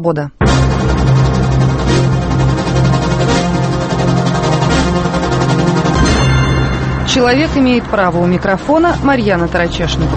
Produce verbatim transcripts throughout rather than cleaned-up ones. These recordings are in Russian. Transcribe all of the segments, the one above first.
«Свобода». Человек имеет право. У микрофона Марьяна Тарачешникова.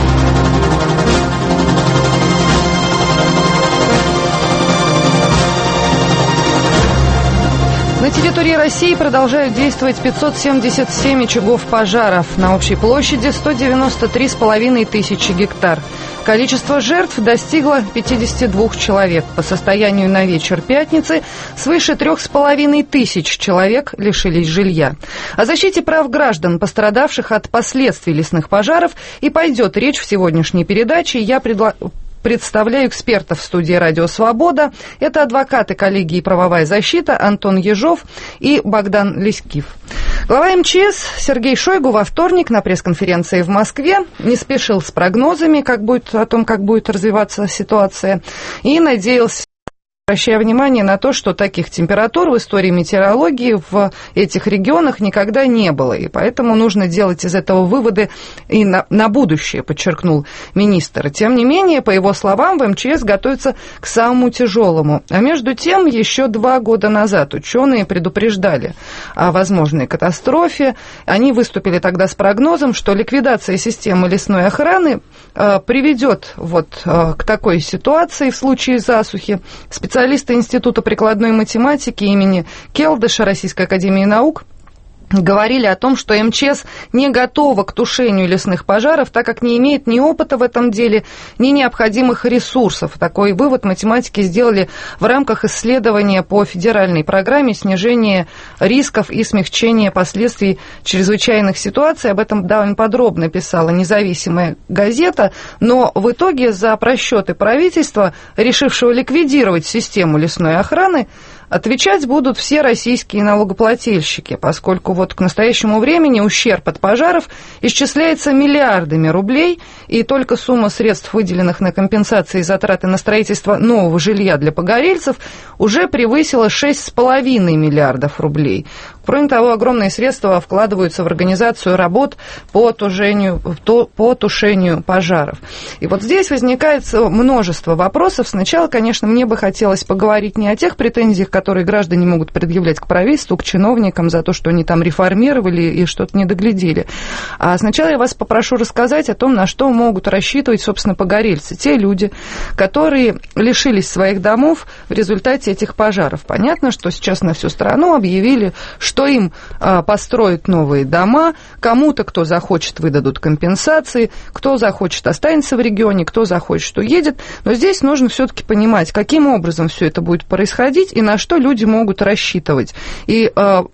На территории России продолжают действовать пятьсот семьдесят семь очагов пожаров на общей площади сто девяносто три с половиной тысячи гектар. Количество жертв достигло пятьдесят два человек. По состоянию на вечер пятницы свыше трех с половиной тысяч человек лишились жилья. О защите прав граждан, пострадавших от последствий лесных пожаров, и пойдет речь в сегодняшней передаче. Я предлагаю... Представляю экспертов в студии «Радио Свобода». Это адвокаты коллегии «Правовая защита» Антон Ежов и Богдан Леськив. Глава МЧС Сергей Шойгу во вторник на пресс-конференции в Москве не спешил с прогнозами как будет, о том, как будет развиваться ситуация, и надеялся, обращая внимание на то, что таких температур в истории метеорологии в этих регионах никогда не было, и поэтому нужно делать из этого выводы и на, на будущее, подчеркнул министр. Тем не менее, по его словам, в МЧС готовится к самому тяжелому. А между тем, еще два года назад ученые предупреждали о возможной катастрофе. Они выступили тогда с прогнозом, что ликвидация системы лесной охраны э, приведет вот, э, к такой ситуации в случае засухи. Специалисты Института прикладной математики имени Келдыша Российской академии наук говорили о том, что МЧС не готова к тушению лесных пожаров, так как не имеет ни опыта в этом деле, ни необходимых ресурсов. Такой вывод математики сделали в рамках исследования по федеральной программе снижения рисков и смягчения последствий чрезвычайных ситуаций. Об этом довольно подробно писала независимая газета, но в итоге за просчеты правительства, решившего ликвидировать систему лесной охраны, отвечать будут все российские налогоплательщики, поскольку вот к настоящему времени ущерб от пожаров исчисляется миллиардами рублей, и только сумма средств, выделенных на компенсации и затраты на строительство нового жилья для погорельцев, уже превысила шесть с половиной миллиардов рублей. Кроме того, огромные средства вкладываются в организацию работ по тушению, по тушению пожаров. И вот здесь возникает множество вопросов. Сначала, конечно, мне бы хотелось поговорить не о тех претензиях, которые граждане могут предъявлять к правительству, к чиновникам за то, что они там реформировали и что-то не доглядели. А сначала я вас попрошу рассказать о том, на что могут рассчитывать, собственно, погорельцы. Те люди, которые лишились своих домов в результате этих пожаров. Понятно, что сейчас на всю страну объявили, что им а, построят новые дома, кому-то, кто захочет, выдадут компенсации, кто захочет, останется в регионе, кто захочет, уедет. Но здесь нужно все-таки понимать, каким образом все это будет происходить и на что люди могут рассчитывать. И а,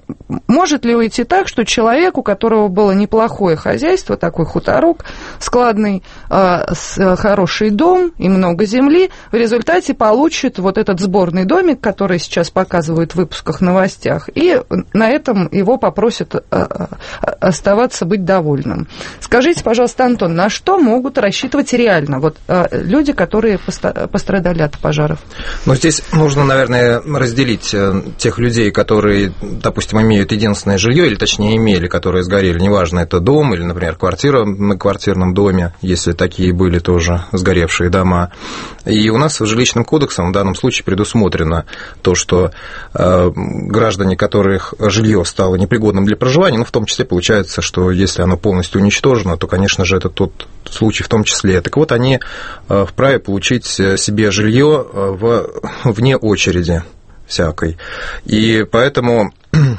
может ли уйти так, что человек, у которого было неплохое хозяйство, такой хуторок складный, хороший дом и много земли, в результате получит вот этот сборный домик, который сейчас показывают в выпусках новостях, и на этом его попросят оставаться, быть довольным. Скажите, пожалуйста, Антон, на что могут рассчитывать реально вот люди, которые пострадали от пожаров? Ну, здесь нужно, наверное, разделить тех людей, которые, допустим, имеют единственное жилье, или точнее имели, которые сгорели, неважно, это дом или, например, квартира на квартирном доме, если такие были тоже сгоревшие дома. И у нас жилищным кодексом в данном случае предусмотрено то, что э, граждане, которых жилье стало непригодным для проживания, ну, в том числе получается, что если оно полностью уничтожено, то, конечно же, это тот случай в том числе. Так вот, они э, вправе получить себе жилье в, вне очереди всякой. И поэтому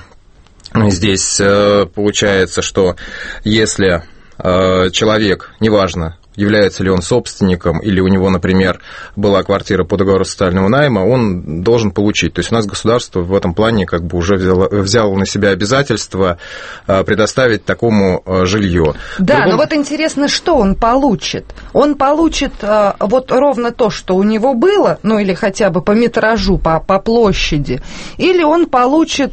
здесь получается, что если человек, неважно, является ли он собственником, или у него, например, была квартира по договору социального найма, он должен получить. То есть у нас государство в этом плане как бы уже взяло, взяло на себя обязательство предоставить такому жилье. Да, Другом... но вот интересно, что он получит? Он получит вот ровно то, что у него было, ну или хотя бы по метражу, по, по площади, или он получит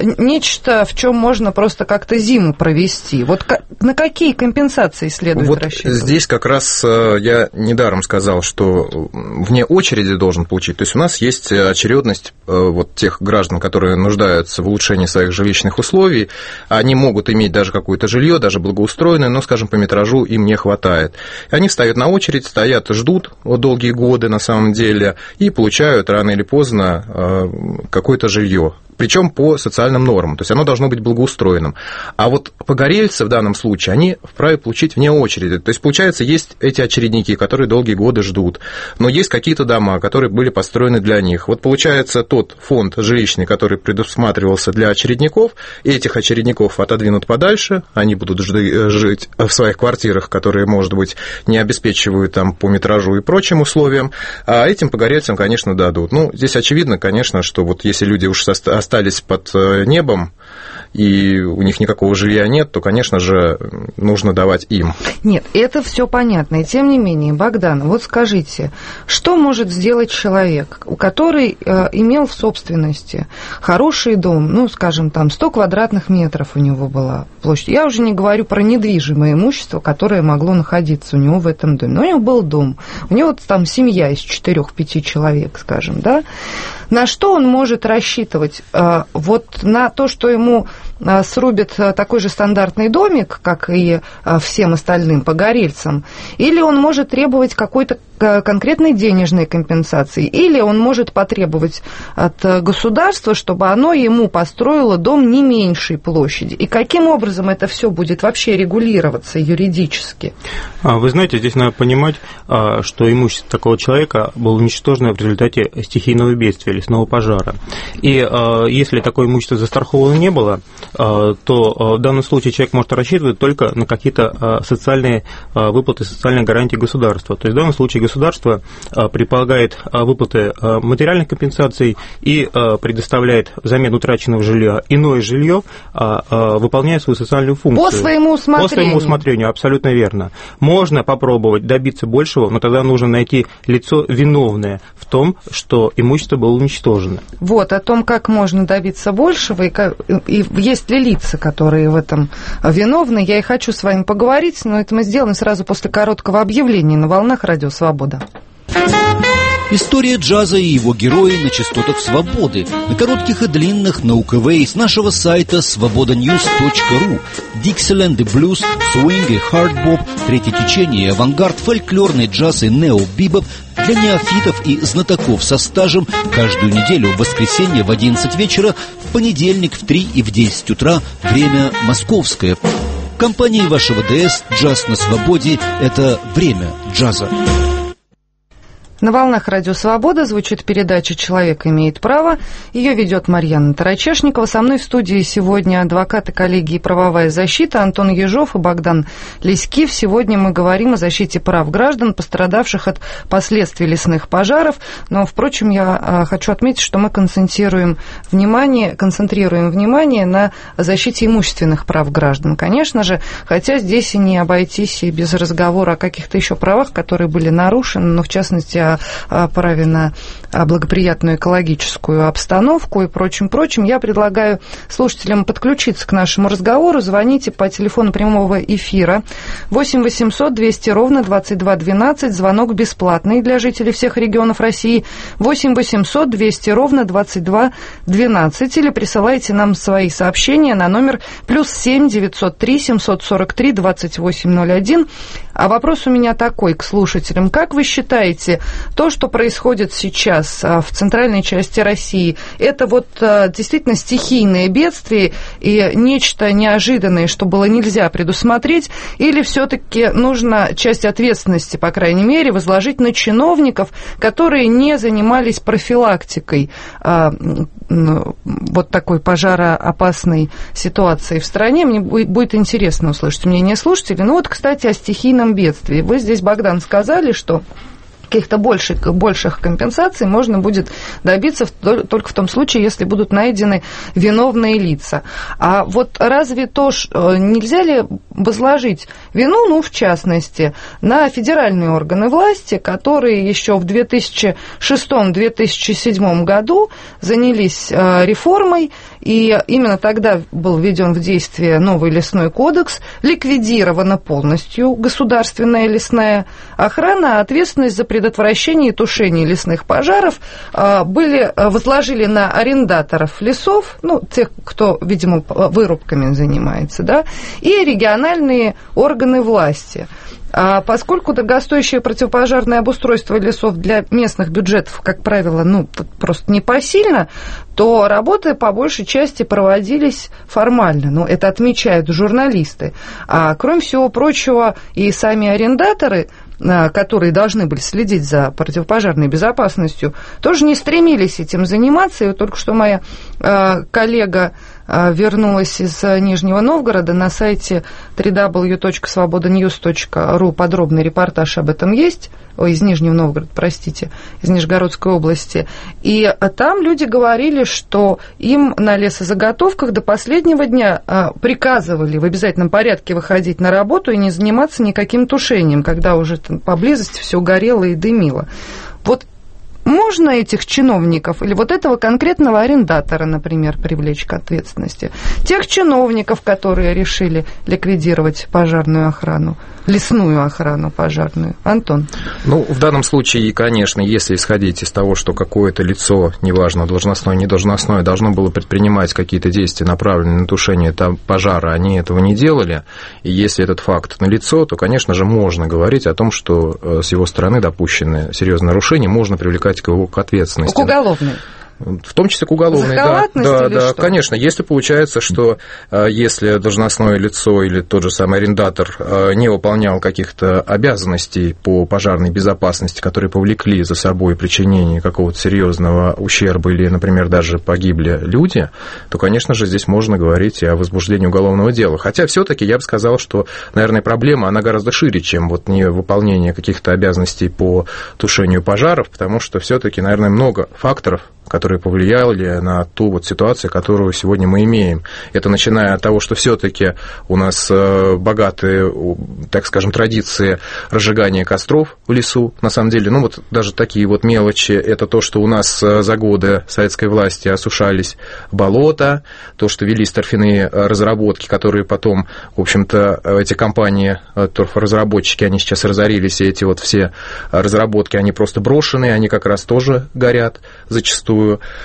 нечто, в чем можно просто как-то зиму провести? Вот на какие компенсации следует вот рассчитывать? рассчитывать? Здесь как раз я недаром сказал, что вне очереди должен получить. То есть у нас есть очередность вот тех граждан, которые нуждаются в улучшении своих жилищных условий. Они могут иметь даже какое-то жилье, даже благоустроенное, но, скажем, по метражу им не хватает. Они встают на очередь, стоят, ждут вот долгие годы на самом деле и получают рано или поздно какое-то жилье. Причем по социальным нормам, то есть оно должно быть благоустроенным. А вот погорельцы в данном случае, они вправе получить вне очереди. То есть, получается, есть эти очередники, которые долгие годы ждут, но есть какие-то дома, которые были построены для них. Вот получается, тот фонд жилищный, который предусматривался для очередников, этих очередников отодвинут подальше, они будут жить в своих квартирах, которые, может быть, не обеспечивают там по метражу и прочим условиям, а этим погорельцам, конечно, дадут. Ну, здесь очевидно, конечно, что вот если люди уж остались остались под небом, и у них никакого жилья нет, то, конечно же, нужно давать им. Нет, это все понятно. И тем не менее, Богдан, вот скажите, что может сделать человек, который э, имел в собственности хороший дом, ну, скажем, там сто квадратных метров у него была площадь. Я уже не говорю про недвижимое имущество, которое могло находиться у него в этом доме. Но у него был дом, у него там семья из четырех-пяти человек, скажем, да. На что он может рассчитывать? Э, вот на то, что ему срубит такой же стандартный домик, как и всем остальным погорельцам, или он может требовать какой-то конкретной денежной компенсации, или он может потребовать от государства, чтобы оно ему построило дом не меньшей площади. И каким образом это все будет вообще регулироваться юридически? Вы знаете, здесь надо понимать, что имущество такого человека было уничтожено в результате стихийного бедствия, лесного пожара. И если такое имущество застраховано не было, то в данном случае человек может рассчитывать только на какие-то социальные выплаты, социальные гарантии государства. То есть в данном случае государство предполагает выплаты материальных компенсаций и предоставляет взамен утраченного жилья иное жилье, выполняя свою социальную функцию. По своему усмотрению. По своему усмотрению, абсолютно верно. Можно попробовать добиться большего, но тогда нужно найти лицо виновное в том, что имущество было уничтожено. Вот, о том, как можно добиться большего, и, как, и есть ли лица, которые в этом виновны, я и хочу с вами поговорить, но это мы сделаем сразу после короткого объявления на волнах Радио Свобода. История джаза и его герои на частотах свободы, на коротких и длинных, на УКВ с нашего сайта свобода ньюс точка ру. Диксиленд и блюз, свинг и хардбоп, третье течение, авангард, фольклорный джаз и нео-бибоп для неофитов и знатоков со стажем каждую неделю в воскресенье в одиннадцать вечера, в понедельник в три и в десять утра, время московское. В компании вашего ДС «Джаз на свободе» — это время джаза. На волнах Радио Свобода звучит передача «Человек имеет право». Ее ведет Марьяна Тарачешникова. Со мной в студии сегодня адвокаты коллегии «Правовая защита» Антон Ежов и Богдан Леськив. Сегодня мы говорим о защите прав граждан, пострадавших от последствий лесных пожаров. Но, впрочем, я хочу отметить, что мы концентрируем внимание, концентрируем внимание на защите имущественных прав граждан, конечно же, хотя здесь и не обойтись и без разговора о каких-то еще правах, которые были нарушены, но, в частности, о праве на благоприятную экологическую обстановку и прочим-прочим. Я предлагаю слушателям подключиться к нашему разговору. Звоните по телефону прямого эфира восемь восемьсот двести ровно двадцать два двенадцать. Звонок бесплатный для жителей всех регионов России. восемь восемьсот двести ровно двадцать два двенадцать. Или присылайте нам свои сообщения на номер плюс семь девятьсот три семьсот сорок три двадцать восемь ноль один. А вопрос у меня такой к слушателям. Как вы считаете, то, что происходит сейчас в центральной части России, это вот действительно стихийное бедствие и нечто неожиданное, что было нельзя предусмотреть, или все-таки нужно часть ответственности, по крайней мере, возложить на чиновников, которые не занимались профилактикой вот такой пожароопасной ситуации в стране? Мне будет интересно услышать мнение слушателей. Ну вот, кстати, о стихийном бедствии. Вы здесь, Богдан, сказали, что каких-то больших, больших компенсаций можно будет добиться в, только в том случае, если будут найдены виновные лица. А вот разве то, нельзя ли возложить вину, ну, в частности, на федеральные органы власти, которые еще в две тысячи шестом — две тысячи седьмом году занялись реформой и именно тогда был введен в действие новый лесной кодекс, ликвидирована полностью государственная лесная охрана, а ответственность за предотвращение и тушение лесных пожаров были, возложили на арендаторов лесов, ну, тех, кто, видимо, вырубками занимается, да, и региональные органы власти. А поскольку дорогостоящее противопожарное обустройство лесов для местных бюджетов, как правило, ну, просто непосильно, то работы по большей части проводились формально. Ну, это отмечают журналисты. А кроме всего прочего, и сами арендаторы, которые должны были следить за противопожарной безопасностью, тоже не стремились этим заниматься. И вот только что моя коллега вернулась из Нижнего Новгорода, на сайте дабл ю дабл ю дабл ю точка свобода ньюс точка ру подробный репортаж об этом есть, ой, из Нижнего Новгорода, простите, из Нижегородской области, и там люди говорили, что им на лесозаготовках до последнего дня приказывали в обязательном порядке выходить на работу и не заниматься никаким тушением, когда уже поблизости все горело и дымило. Вот можно этих чиновников или вот этого конкретного арендатора, например, привлечь к ответственности? Тех чиновников, которые решили ликвидировать пожарную охрану, лесную охрану пожарную. Антон? Ну, в данном случае, конечно, если исходить из того, что какое-то лицо, неважно, должностное, не должностное, должно было предпринимать какие-то действия, направленные на тушение там пожара, они этого не делали, и если этот факт налицо, то, конечно же, можно говорить о том, что с его стороны допущены серьезные нарушения, можно привлекать его к ответственности. К уголовной. В том числе к уголовной, да, да, да, что? Конечно. Если получается, что если должностное лицо или тот же самый арендатор не выполнял каких-то обязанностей по пожарной безопасности, которые повлекли за собой причинение какого-то серьезного ущерба или, например, даже погибли люди, то, конечно же, здесь можно говорить и о возбуждении уголовного дела. Хотя все-таки я бы сказал, что, наверное, проблема, она гораздо шире, чем вот невыполнение каких-то обязанностей по тушению пожаров, потому что все-таки, наверное, много факторов, которые повлияли на ту вот ситуацию, которую сегодня мы имеем. Это начиная от того, что все-таки у нас богатые, так скажем, традиции разжигания костров в лесу. На самом деле, ну вот даже такие вот мелочи, это то, что у нас за годы советской власти осушались болота, то, что велись торфяные разработки, которые потом, в общем-то, эти компании, торфоразработчики, они сейчас разорились, и эти вот все разработки, они просто брошены, они как раз тоже горят зачастую.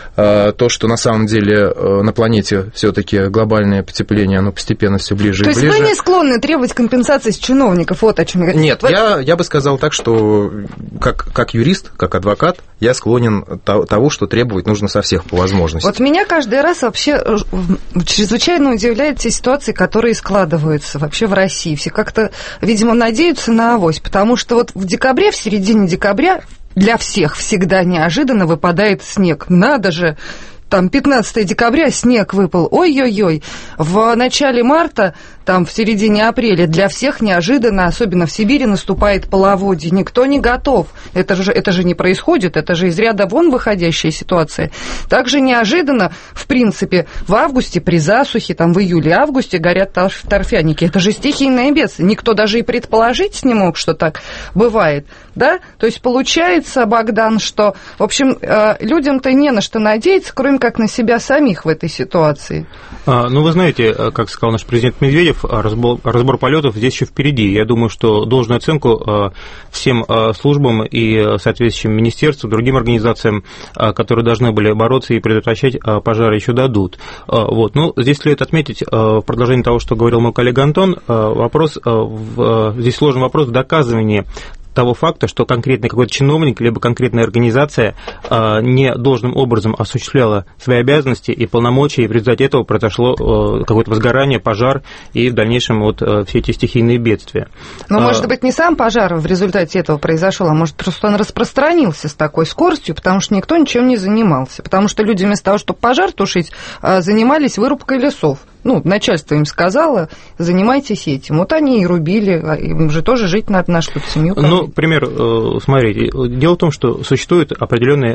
То, что на самом деле на планете все-таки глобальное потепление, оно постепенно все ближе То и ближе. То есть вы не склонны требовать компенсации с чиновников, вот о чем я говорю? Нет, вот. я, я бы сказал так, что как, как юрист, как адвокат, я склонен того, что требовать нужно со всех по возможности. Вот меня каждый раз вообще чрезвычайно удивляют те ситуации, которые складываются вообще в России. Все как-то, видимо, надеются на авось, потому что вот в декабре, в середине декабря для всех всегда неожиданно выпадает снег. Надо же, там пятнадцатого декабря снег выпал, ой-ой-ой. В начале марта, там в середине апреля для всех неожиданно, особенно в Сибири, наступает половодье. Никто не готов. Это же, это же не происходит, это же из ряда вон выходящая ситуация. Также неожиданно, в принципе, в августе при засухе, там в июле-августе горят торфяники. Это же стихийное бедствие. Никто даже и предположить не мог, что так бывает. Да? То есть получается, Богдан, что, в общем, людям-то не на что надеяться, кроме как на себя самих в этой ситуации. А, ну, вы знаете, как сказал наш президент Медведев, разбор, разбор полетов здесь еще впереди. Я думаю, что должную оценку всем службам и соответствующим министерствам, другим организациям, которые должны были бороться и предотвращать пожары, еще дадут. Вот. Ну, здесь следует отметить, в продолжении того, что говорил мой коллега Антон, вопрос, здесь сложный вопрос в доказывании того факта, что конкретный какой-то чиновник либо конкретная организация э, не должным образом осуществляла свои обязанности и полномочия, и в результате этого произошло э, какое-то возгорание, пожар и в дальнейшем вот э, все эти стихийные бедствия. Но, а, может быть, не сам пожар в результате этого произошел, а может, просто он распространился с такой скоростью, потому что никто ничем не занимался, потому что люди вместо того, чтобы пожар тушить, занимались вырубкой лесов. Ну, начальство им сказало, занимайтесь этим. Вот они и рубили, им же тоже жить надо, нашу семью. Ну, к примеру, смотрите, дело в том, что существуют определенные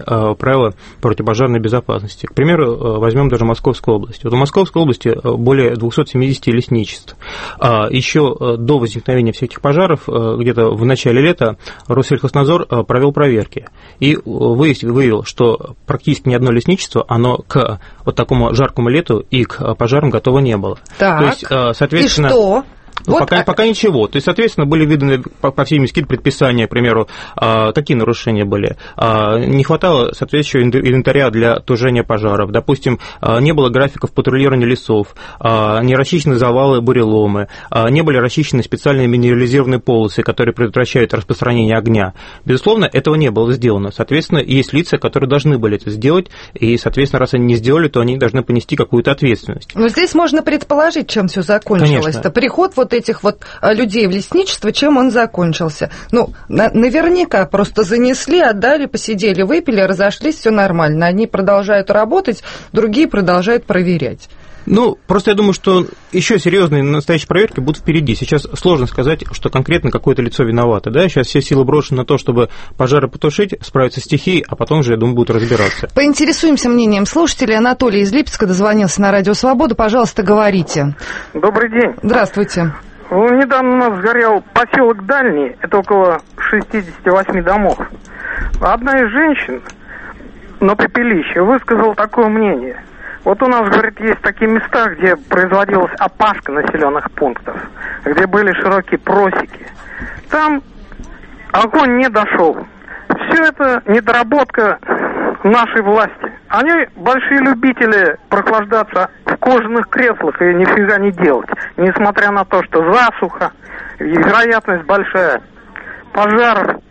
правила противопожарной безопасности. К примеру, возьмем даже Московскую область. Вот в Московской области более двести семьдесят лесничеств. Еще до возникновения всех этих пожаров, где-то в начале лета, Россельхознадзор провел проверки и выявил, что практически ни одно лесничество, оно к вот такому жаркому лету и к пожарам готово не было. Так, то есть, соответственно, и что? Ну, вот... пока, пока ничего. То есть, соответственно, были виданы по, по всей МИСКИД предписания, к примеру, какие нарушения были. Не хватало соответствующего инвентаря для тушения пожаров. Допустим, не было графиков патрулирования лесов, не расчищены завалы, буреломы, не были расчищены специальные минерализированные полосы, которые предотвращают распространение огня. Безусловно, этого не было сделано. Соответственно, есть лица, которые должны были это сделать, и, соответственно, раз они не сделали, то они должны понести какую-то ответственность. Но здесь можно предположить, чем все закончилось-то. Приход вот этих вот людей в лесничество, чем он закончился. Ну, на- наверняка просто занесли, отдали, посидели, выпили, разошлись, все нормально. Одни продолжают работать, другие продолжают проверять. Ну, просто я думаю, что еще серьезные настоящие проверки будут впереди. Сейчас сложно сказать, что конкретно какое-то лицо виновато. Да? Сейчас все силы брошены на то, чтобы пожары потушить, справиться с стихией, а потом же, я думаю, будут разбираться. Поинтересуемся мнением слушателей. Анатолий из Липецка дозвонился на Радио Свобода. Пожалуйста, говорите. Добрый день. Здравствуйте. Недавно у нас сгорел поселок Дальний, это около шестьдесят восемь домов. Одна из женщин на пепелище высказала такое мнение. Вот у нас, говорит, есть такие места, где производилась опашка населенных пунктов, где были широкие просеки. Там огонь не дошел. Все это недоработка нашей власти. Они большие любители прохлаждаться в кожаных креслах и нифига не делать. Несмотря на то, что засуха, вероятность большая, пожаров.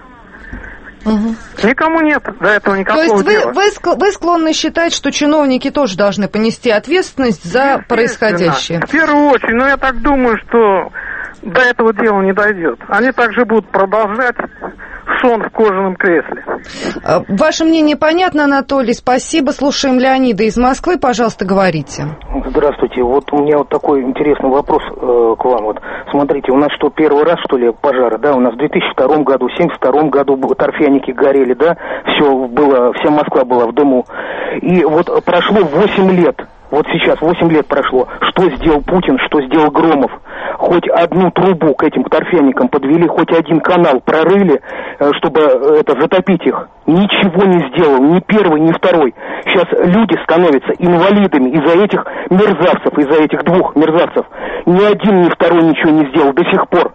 Угу. Никому нет до этого никакого дела. То есть дела. вы, вы, вы склонны считать, что чиновники тоже должны понести ответственность за происходящее? В первую очередь, но я так думаю, что до этого дела не дойдет. Они также будут продолжать сон в кожаном кресле. Ваше мнение понятно, Анатолий, спасибо. Слушаем Леонида из Москвы, пожалуйста, говорите. Здравствуйте, вот у меня вот такой интересный вопрос э, к вам. Вот смотрите, у нас что, первый раз, что ли, пожары, да? У нас в две тысячи втором году, в семьдесят втором году торфяники горели, да? Все было, вся Москва была в дыму. И вот прошло восемь лет. Вот сейчас восемь лет прошло. Что сделал Путин, что сделал Громов? Хоть одну трубу к этим торфяникам подвели, хоть один канал прорыли, чтобы это затопить их. Ничего не сделал, ни первый, ни второй. Сейчас люди становятся инвалидами из-за этих мерзавцев, из-за этих двух мерзавцев. Ни один, ни второй ничего не сделал до сих пор.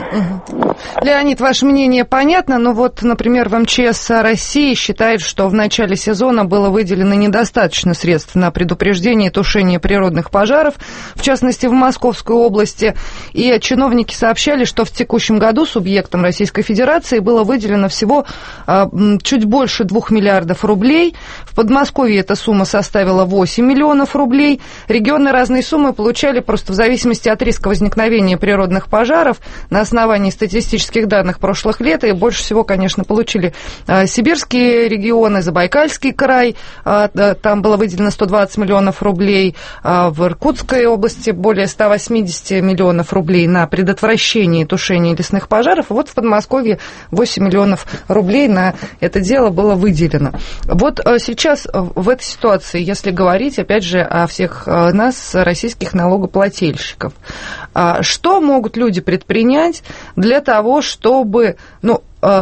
Угу. Леонид, ваше мнение понятно, но вот, например, в эм че эс России считает, что в начале сезона было выделено недостаточно средств на предупреждение и тушение природных пожаров, в частности, в Московской области, и чиновники сообщали, что в текущем году субъектам Российской Федерации было выделено всего а, чуть больше двух миллиардов рублей, в Подмосковье эта сумма составила восемь миллионов рублей, регионы разные суммы получали просто в зависимости от риска возникновения природных пожаров на основании статистических данных прошлых лет, и больше всего, конечно, получили а, сибирские регионы, Забайкальский край, а, да, там было выделено сто двадцать миллионов рублей, а в Иркутской области более сто восемьдесят миллионов рублей на предотвращение и тушение лесных пожаров, и вот в Подмосковье восемь миллионов рублей на это дело было выделено. Вот а, сейчас в этой ситуации, если говорить, опять же, о всех а, нас, российских налогоплательщиков, а, что могут люди предпринять для того, чтобы, ну,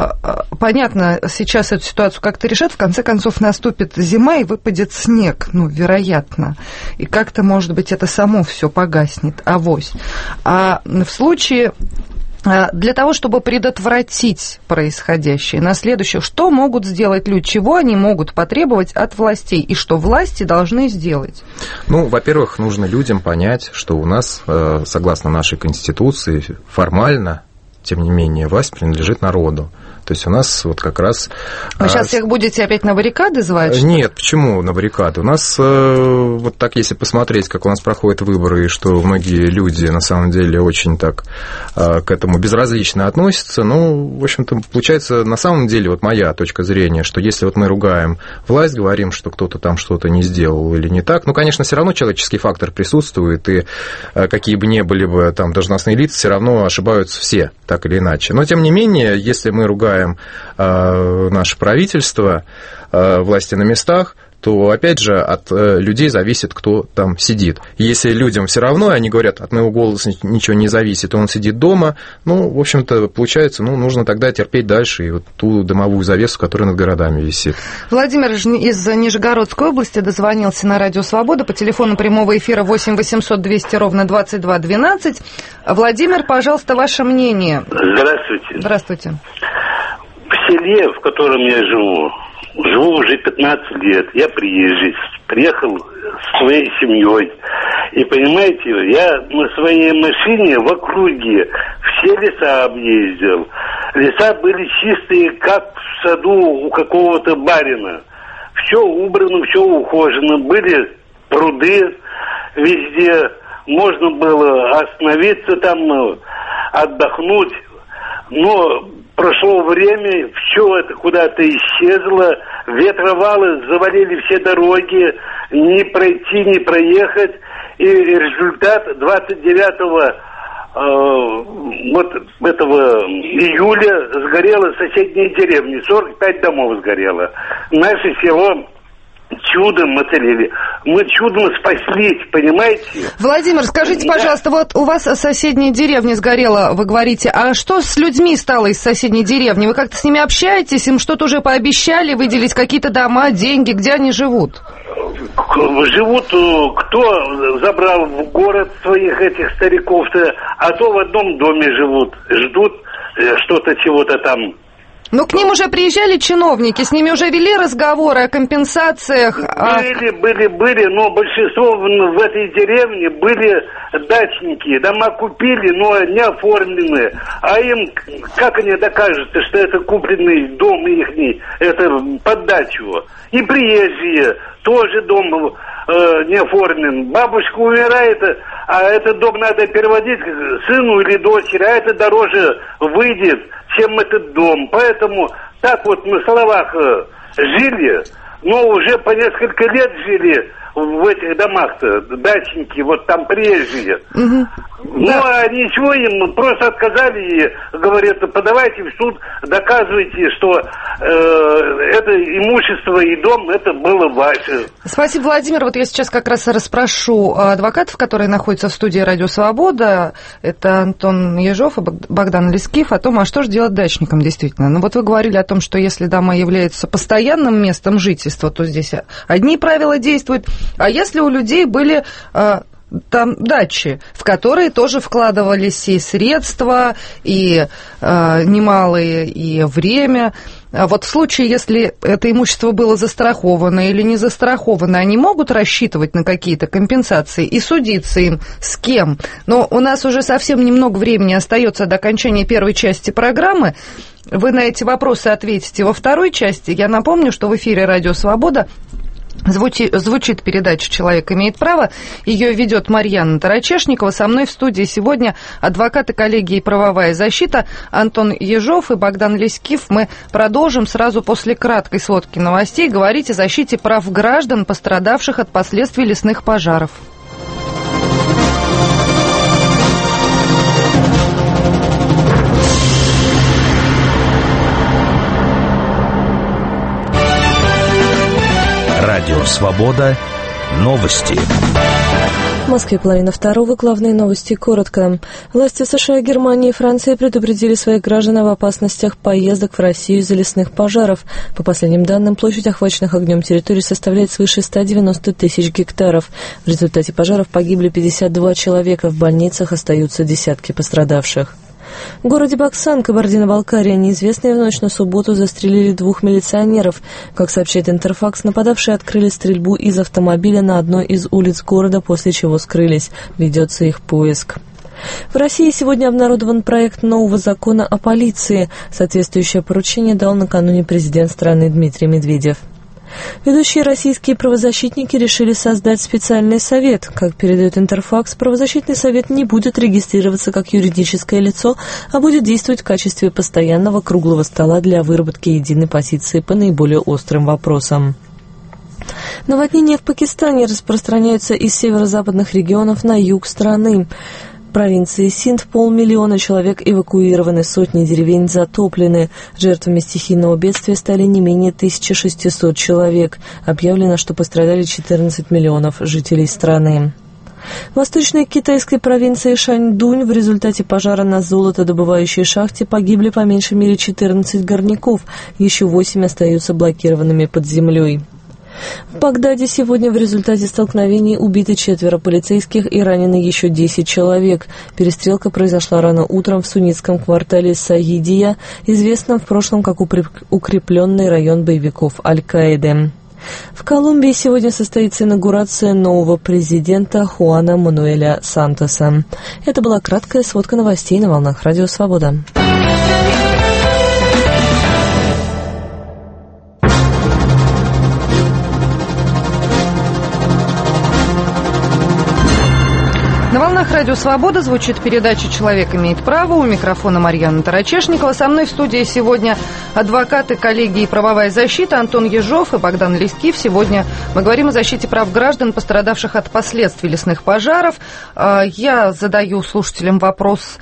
понятно, сейчас эту ситуацию как-то решат, в конце концов наступит зима и выпадет снег, ну, вероятно, и как-то, может быть, это само все погаснет, авось. А в случае... Для того, чтобы предотвратить происходящее на следующее, что могут сделать люди, чего они могут потребовать от властей, и что власти должны сделать? Ну, во-первых, нужно людям понять, что у нас, согласно нашей Конституции, формально, тем не менее, власть принадлежит народу. То есть у нас вот как раз... Вы сейчас всех будете опять на баррикады звать? Нет, почему на баррикады? У нас вот так, если посмотреть, как у нас проходят выборы, и что многие люди на самом деле очень так к этому безразлично относятся, ну, в общем-то, получается, на самом деле, вот моя точка зрения, что если вот мы ругаем власть, говорим, что кто-то там что-то не сделал или не так, ну, конечно, все равно человеческий фактор присутствует, и какие бы ни были бы там должностные лица, все равно ошибаются все, так или иначе. Но, тем не менее, если мы ругаем выбираем наше правительство, власти на местах, то, опять же, от людей зависит, кто там сидит. Если людям все равно, они говорят, от моего голоса ничего не зависит, и он сидит дома, ну, в общем-то, получается, ну, нужно тогда терпеть дальше и вот ту дымовую завесу, которая над городами висит. Владимир из Нижегородской области дозвонился на Радио Свобода по телефону прямого эфира восемь восемьсот двести ровно двадцать два двенадцать. Владимир, пожалуйста, ваше мнение. Здравствуйте. Здравствуйте. В селе, в котором я живу, живу уже пятнадцать лет, я приезжий, приехал с своей семьей. И понимаете, я на своей машине в округе все леса объездил. Леса были чистые, как в саду у какого-то барина. Все убрано, все ухожено. Были пруды везде. Можно было остановиться там, отдохнуть. Но прошло время, все это куда-то исчезло, ветровалы завалили все дороги, не пройти, не проехать, и результат двадцать девятого э, вот этого июля сгорела соседняя деревня, сорок пять домов сгорело. Наше село чудом оцелели. Мы чудом спаслись, понимаете? Владимир, скажите, пожалуйста, вот у вас соседняя деревня сгорела, вы говорите, а что с людьми стало из соседней деревни? Вы как-то с ними общаетесь, им что-то уже пообещали, выделить какие-то дома, деньги, где они живут? Живут, кто забрал в город своих этих стариков-то, а то в одном доме живут, ждут что-то, чего-то там. Ну, к ним уже приезжали чиновники, с ними уже вели разговоры о компенсациях? Были, были, были, но большинство в этой деревне были дачники. Дома купили, но не оформлены. А им, как они докажут, что это купленный дом ихний, это под дачу? И приезжие, тоже дом э, не оформлен. Бабушка умирает, а этот дом надо переводить сыну или дочери, а это дороже выйдет, чем этот дом. Поэтому так вот на словах жили, но уже по несколько лет жили в этих домах-то, дачники, вот там приезжие. Угу. Ну, да. А ничего, им просто отказали и говорят, подавайте в суд, доказывайте, что э, это имущество и дом, это было ваше. Спасибо, Владимир. Вот я сейчас как раз расспрошу адвокатов, которые находятся в студии «Радио Свобода». Это Антон Ежов и Богдан Лескив, о том, а что же делать дачникам действительно. Ну, вот вы говорили о том, что если дома являются постоянным местом жительства, то здесь одни правила действуют. А если у людей были э, там дачи, в которые тоже вкладывались и средства, и э, немалые, и время, а вот в случае, если это имущество было застраховано или не застраховано, они могут рассчитывать на какие-то компенсации и судиться им с кем? Но у нас уже совсем немного времени остается до окончания первой части программы. Вы на эти вопросы ответите во второй части. Я напомню, что в эфире «Радио Свобода» Звучит, звучит передача «Человек имеет право». Ее ведет Марьяна Тарачешникова. Со мной в студии сегодня адвокаты коллегии «Правовая защита» Антон Ежов и Богдан Лескив. Мы продолжим сразу после краткой сводки новостей говорить о защите прав граждан, пострадавших от последствий лесных пожаров. Радио «Свобода». Новости. В Москве половина второго. Главные новости коротко. Власти США, Германии и Франции предупредили своих граждан об опасностях поездок в Россию из-за лесных пожаров. По последним данным, площадь охваченных огнем территорий составляет свыше ста девяноста тысяч гектаров. В результате пожаров погибли пятьдесят два человека. В больницах остаются десятки пострадавших. В городе Баксан, Кабардино-Балкария, неизвестные в ночь на субботу застрелили двух милиционеров. Как сообщает Интерфакс, нападавшие открыли стрельбу из автомобиля на одной из улиц города, после чего скрылись. Ведется их поиск. В России сегодня обнародован проект нового закона о полиции. Соответствующее поручение дал накануне президент страны Дмитрий Медведев. Ведущие российские правозащитники решили создать специальный совет. Как передает Интерфакс, правозащитный совет не будет регистрироваться как юридическое лицо, а будет действовать в качестве постоянного круглого стола для выработки единой позиции по наиболее острым вопросам. Наводнения в Пакистане распространяются из северо-западных регионов на юг страны. провинции Синд полмиллиона человек эвакуированы, сотни деревень затоплены. Жертвами стихийного бедствия стали не менее тысячи шестисот человек. Объявлено, что пострадали четырнадцать миллионов жителей страны. В восточной китайской провинции Шаньдунь в результате пожара на золотодобывающей шахте погибли по меньшей мере четырнадцать горняков, еще восемь остаются блокированными под землей. В Багдаде сегодня в результате столкновений убиты четверо полицейских и ранены еще десять человек. Перестрелка произошла рано утром в суннитском квартале Саидия, известном в прошлом как укрепленный район боевиков Аль-Каиды. В Колумбии сегодня состоится инаугурация нового президента Хуана Мануэля Сантоса. Это была краткая сводка новостей на волнах Радио Свобода. На волнах Радио Свобода звучит передача «Человек имеет право». У микрофона Марьяна Тарачешникова. Со мной в студии сегодня адвокаты, коллеги и правовая защита Антон Ежов и Богдан Лискив. Сегодня мы говорим о защите прав граждан, пострадавших от последствий лесных пожаров. Я задаю слушателям вопрос,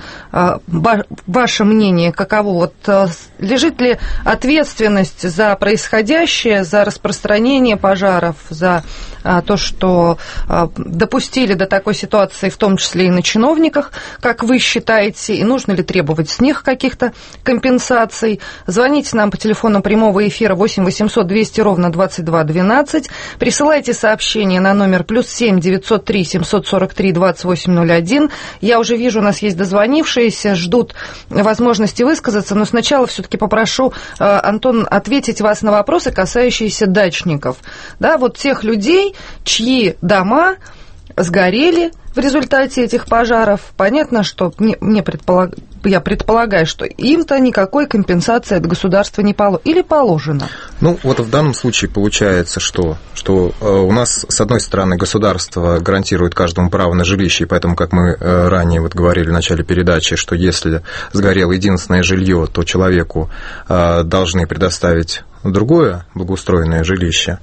ваше мнение, каково? Вот, лежит ли ответственность за происходящее, за распространение пожаров, за то, что допустили до такой ситуации, в том числе и на чиновниках, как вы считаете, и нужно ли требовать с них каких-то компенсаций? Звоните нам по телефону прямого эфира восемь восемьсот двести ровно двадцать два двенадцать, присылайте сообщение на номер плюс семь девятьсот три семьсот сорок три двадцать восемь ноль один. Я уже вижу, у нас есть дозвонившиеся, ждут возможности высказаться, но сначала все-таки попрошу, Антон, ответить вас на вопросы, касающиеся дачников. Да, вот тех людей, чьи дома сгорели в результате этих пожаров. Понятно, что мне, мне предполаг... я предполагаю, что им-то никакой компенсации от государства не положено. Или положено? Ну, вот в данном случае получается, что, что у нас, с одной стороны, государство гарантирует каждому право на жилище, и поэтому, как мы ранее вот говорили в начале передачи, что если сгорело единственное жилье, то человеку должны предоставить другое благоустроенное жилище.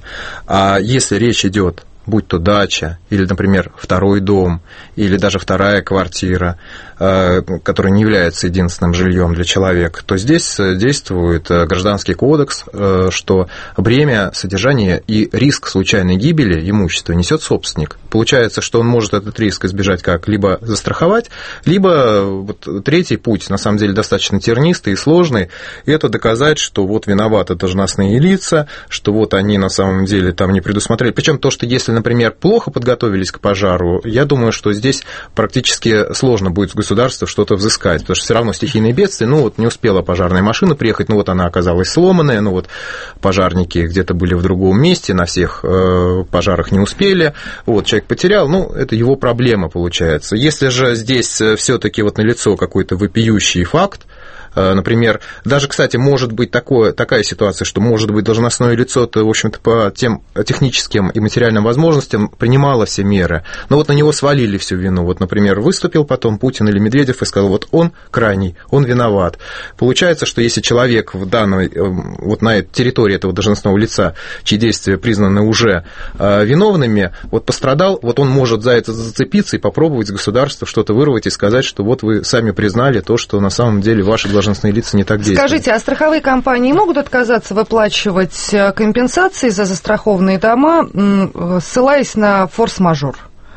А если речь идет, будь то дача, или, например, второй дом, или даже вторая квартира, которая не является единственным жильем для человека, то здесь действует Гражданский кодекс, что бремя содержания и риск случайной гибели имущества несет собственник. Получается, что он может этот риск избежать как либо застраховать, либо вот третий путь, на самом деле, достаточно тернистый и сложный, и это доказать, что вот виноваты должностные лица, что вот они на самом деле там не предусмотрели. Причем то, что если, например, плохо подготовились к пожару, я думаю, что здесь практически сложно будет с государства что-то взыскать, потому что все равно стихийные бедствия, ну вот не успела пожарная машина приехать, ну вот она оказалась сломанная, ну вот пожарники где-то были в другом месте, на всех пожарах не успели, вот человек потерял, ну это его проблема получается. Если же здесь все-таки вот налицо какой-то вопиющий факт, например, даже, кстати, может быть такое, такая ситуация, что, может быть, должностное лицо-то, в общем-то, по тем техническим и материальным возможностям принимало все меры, но вот на него свалили всю вину. Вот, например, выступил потом Путин или Медведев и сказал, вот он крайний, он виноват. Получается, что если человек в данной, вот на территории этого должностного лица, чьи действия признаны уже виновными, вот пострадал, вот он может за это зацепиться и попробовать с государства что-то вырвать и сказать, что вот вы сами признали то, что на самом деле ваши должностные лица не так действуют. Скажите, а страховые компании могут отказаться выплачивать компенсации за застрахованные дома, ссылаясь на форс-мажор?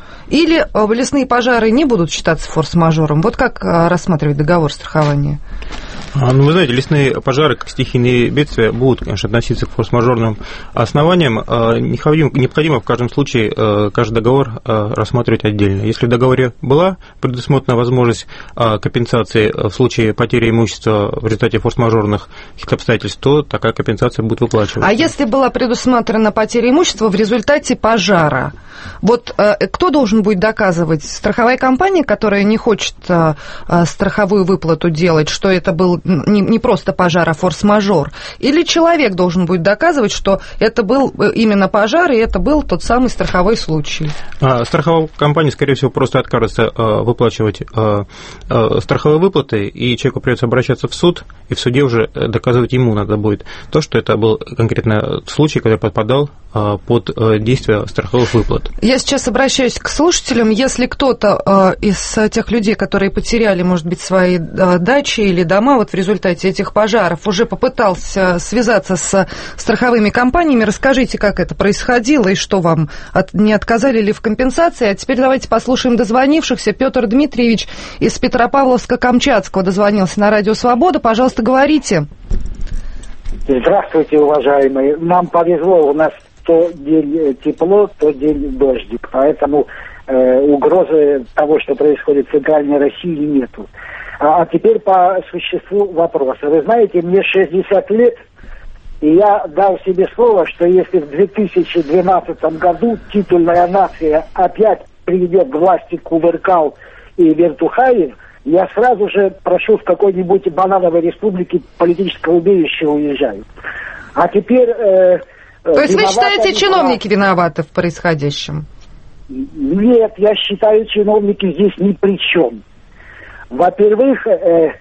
Или лесные пожары не будут считаться форс-мажором? Вот как рассматривать договор страхования? Ну, вы знаете, лесные пожары, как стихийные бедствия, будут, конечно, относиться к форс-мажорным основаниям. Необходимо, необходимо в каждом случае каждый договор рассматривать отдельно. Если в договоре была предусмотрена возможность компенсации в случае потери имущества в результате форс-мажорных каких-то обстоятельств, то такая компенсация будет выплачиваться. А если была предусмотрена потеря имущества в результате пожара, вот кто должен будет доказывать? Страховая компания, которая не хочет страховую выплату делать, что это был не, не просто пожар, а форс-мажор? Или человек должен будет доказывать, что это был именно пожар, и это был тот самый страховой случай? Страховая компания, скорее всего, просто откажется выплачивать страховые выплаты, и человеку придется обращаться в суд, и в суде уже доказывать ему надо будет то, что это был конкретно случай, который подпадал под действие страховых выплат. Я сейчас обращаюсь к слушателям. Если кто-то из тех людей, которые потеряли, может быть, свои дачи или дома вот в результате этих пожаров, уже попытался связаться с страховыми компаниями, расскажите, как это происходило и что вам, от, не отказали ли в компенсации. А теперь давайте послушаем дозвонившихся. Петр Дмитриевич из Петропавловска-Камчатского дозвонился на Радио Свобода. Пожалуйста, говорите. Здравствуйте, уважаемые. Нам повезло, у нас то день тепло, то день дождик. Поэтому э, угрозы того, что происходит в Центральной России, нету. А, а теперь по существу вопроса. Вы знаете, мне шестьдесят лет, и я дал себе слово, что если в две тысячи двенадцатом году титульная нация опять приведет к власти Кувыркал и Вертухаев, я сразу же прошу в какой-нибудь банановой республике политического убежища уезжаю. А теперь... Э, То есть вы считаете, чиновники виноваты в происходящем? Нет, я считаю, чиновники здесь ни при чем. Во-первых, э,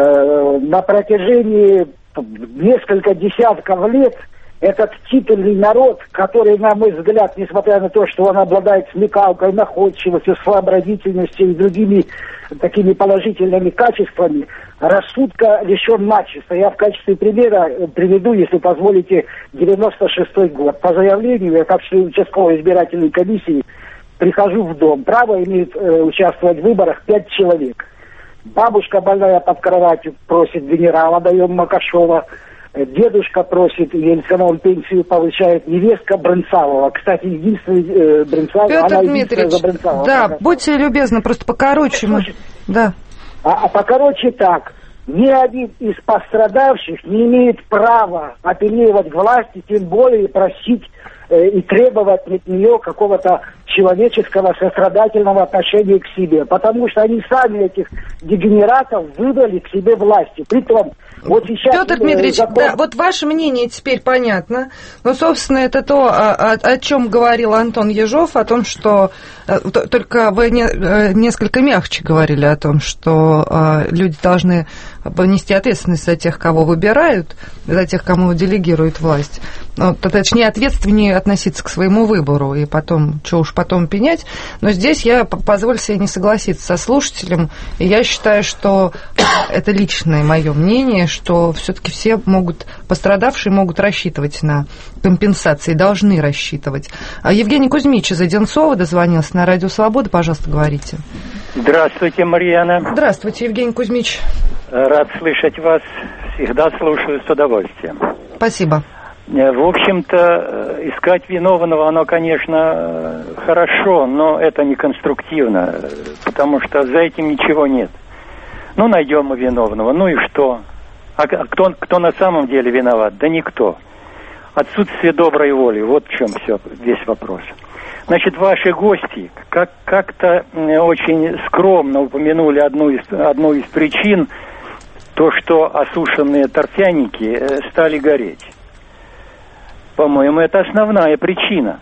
э, на протяжении несколько десятков лет этот титульный народ, который, на мой взгляд, несмотря на то, что он обладает смекалкой, находчивостью, сообразительностью и другими такими положительными качествами, рассудка лишен начисто. Я в качестве примера приведу, если позволите, девяносто шестой год. По заявлению, я как член участковой избирательной комиссии прихожу в дом. Право имеет э, участвовать в выборах пять человек. Бабушка больная под кроватью просит генерала, даем Макашова. Дедушка просит, Ельцина, он пенсию получает, невестка Брынцалова. Кстати, единственный э, Брынцалова, Петр она Дмитриевич, за Брынцалова. да, пока. Будьте любезны, просто покороче. Мы... Да. А, а покороче так. Ни один из пострадавших не имеет права апеллировать к власти, тем более просить э, и требовать от нее какого-то человеческого сострадательного отношения к себе. Потому что они сами этих дегенератов выбрали к себе власти. Притом, вот сейчас... Петр Дмитриевич, закон... да, вот ваше мнение теперь понятно. Но, собственно, это то, о, о, о чем говорил Антон Ежов, о том, что... Только вы не, несколько мягче говорили о том, что люди должны понести ответственность за тех, кого выбирают, за тех, кому делегирует власть. Ну, точнее, ответственнее относиться к своему выбору и потом, что уж потом пенять. Но здесь я позволю себе не согласиться со слушателем. И я считаю, что это личное мое мнение, что все-таки все могут, пострадавшие могут рассчитывать на компенсации, должны рассчитывать. А Евгений Кузьмич из Одинцова дозвонился на Радио Свобода. Пожалуйста, говорите. Здравствуйте, Марьяна. Здравствуйте, Евгений Кузьмич. Рад слышать вас. Всегда слушаю с удовольствием. Спасибо. В общем-то, искать виновного, оно, конечно, хорошо, но это не конструктивно, потому что за этим ничего нет. Ну, найдем мы виновного, ну и что? А кто, кто на самом деле виноват? Да никто. Отсутствие доброй воли, вот в чем все, весь вопрос. Значит, ваши гости как, как-то очень скромно упомянули одну из, одну из причин, то, что осушенные торфяники стали гореть. По-моему, это основная причина.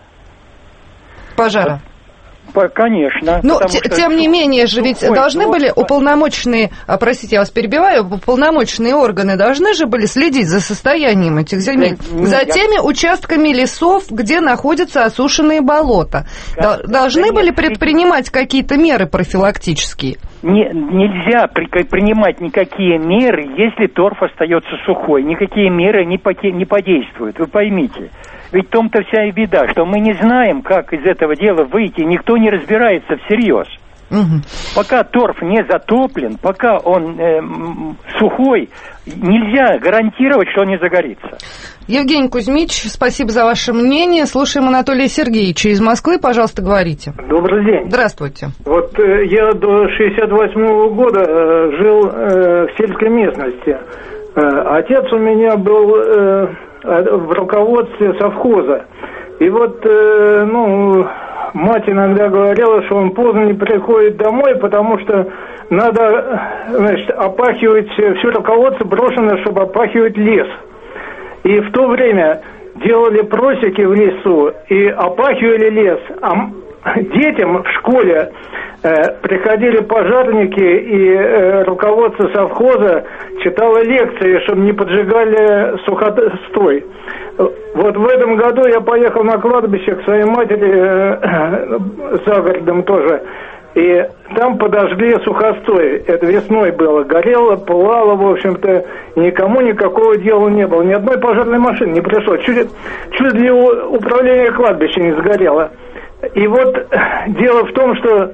Пожара. Конечно. Ну, т- тем не менее же, ведь должны тот... были уполномоченные, простите, я вас перебиваю, уполномоченные органы должны же были следить за состоянием этих земель, нет, за нет, теми я... участками лесов, где находятся осушенные болота. Как... Должны да были нет, предпринимать какие-то меры профилактические? Не, нельзя при, принимать никакие меры, если торф остается сухой. Никакие меры не, поте, не подействуют, вы поймите. Ведь в том-то вся и беда, что мы не знаем, как из этого дела выйти, никто не разбирается всерьез. Угу. Пока торф не затоплен, пока он э, сухой, нельзя гарантировать, что он не загорится. Евгений Кузьмич, спасибо за ваше мнение. Слушаем Анатолия Сергеевича из Москвы. Пожалуйста, говорите. Добрый день. Здравствуйте. Вот э, я до шестьдесят восьмого года э, жил э, в сельской местности. Э, отец у меня был э, в руководстве совхоза. И вот, э, ну, мать иногда говорила, что он поздно не приходит домой, потому что надо, значит, опахивать, все руководство брошено, чтобы опахивать лес. И в то время делали просеки в лесу и опахивали лес. А детям в школе э, приходили пожарники, и э, руководство совхоза читало лекции, чтобы не поджигали сухостой. Вот в этом году я поехал на кладбище к своей матери, э, за городом тоже, и там подожгли сухостой. Это весной было. Горело, пылало, в общем-то, никому никакого дела не было. Ни одной пожарной машины не пришло. Чуть, чуть ли управление кладбища не сгорело. И вот дело в том, что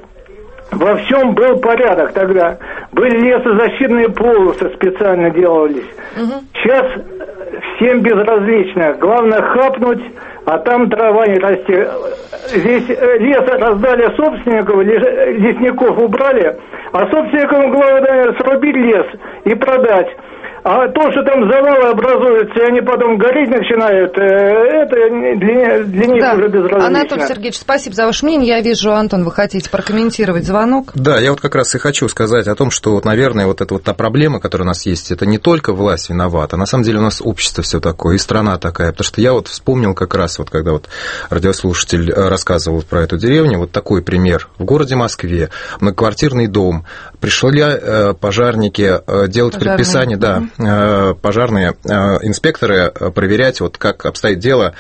во всем был порядок тогда. Были лесозащитные полосы специально делались. Угу. Сейчас всем безразлично. Главное хапнуть, а там трава не расти. Здесь лес раздали собственников, лесников убрали, а собственникам главное срубить лес и продать. А то, что там завалы образуются, и они потом гореть начинают, это для, для них да. уже безразлично. Анатолий Сергеевич, спасибо за ваше мнение. Я вижу, Антон, вы хотите прокомментировать звонок? Да, я вот как раз и хочу сказать о том, что, вот, наверное, вот эта вот та проблема, которая у нас есть, это не только власть виновата, на самом деле у нас общество все такое, и страна такая. Потому что я вот вспомнил как раз, вот когда вот радиослушатель рассказывал про эту деревню, вот такой пример. В городе Москве многоквартирный дом, пришли пожарники делать Пожарные. предписание, да, пожарные инспекторы проверять, вот как обстоит дело